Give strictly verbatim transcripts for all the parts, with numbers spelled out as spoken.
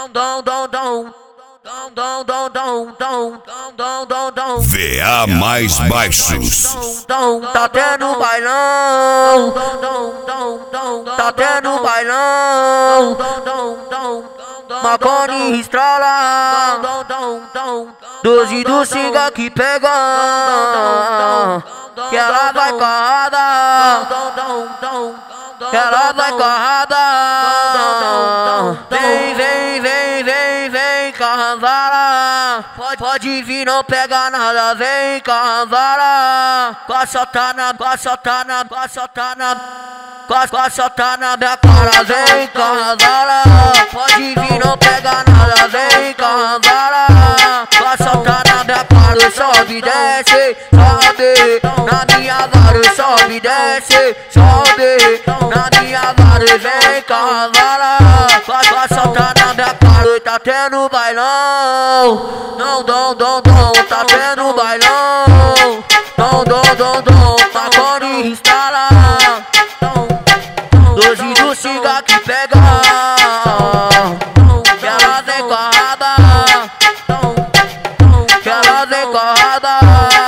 dom, dom, dom. Dom, dom, dom, dom, dom, dom, dom, dom. V A mais baixos. Dom, tá tendo bailão. Dom, dom, dom, tá tendo bailão. Dom, dom, Marconi estrala. Dom, dom, dom, doze do Singa que pega. Que ela vai carrada. Que ela vai carrada. Vem, vem, vem, vem, vem, carnavala. Pode, pode vir, não pega nada, vem, carnavala. Passa tá na, passa tá na, passa tá na. Passa tá na minha cara, vem, carnavala. Pode vir, não pega nada, vem, carnavala. Passa tá na minha cara, sobe, desce, sobe. Na minha vara, sobe, desce, sobe. Na minha vara, vem, carnavala. Passa tá na minha cara, tá tendo bailão. Não, dom, dom, dom, tá tendo bailão. Dom, dom, dom, dom, Marconi instala. Doze do Singa que pega. Que ela vem corrada. Que ela vem corrada.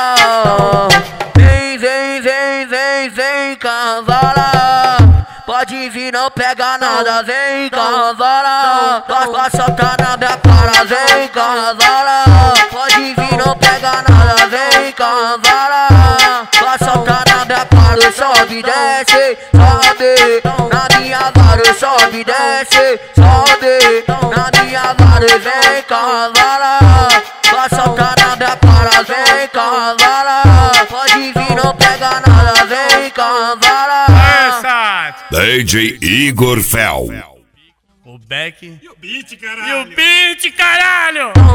Vem, vem, vem, vem, vem, carnavala. Pode vir, não pega nada, vem, carnavala. Passa tá na minha cara, vem, carnavala. Pode vir, não pega nada, vem, carnavala. Passa tá na minha cara, sobe, desce, sobe. Na minha vara, sobe, desce, sobe. Na minha vara, vem, carnavala. Passa tá na minha cara, vem, carnavala. Pode vir, não pega nada, vem, carnavala. D J Igor Fel. O Beck e o beat, caralho. E o beat, caralho.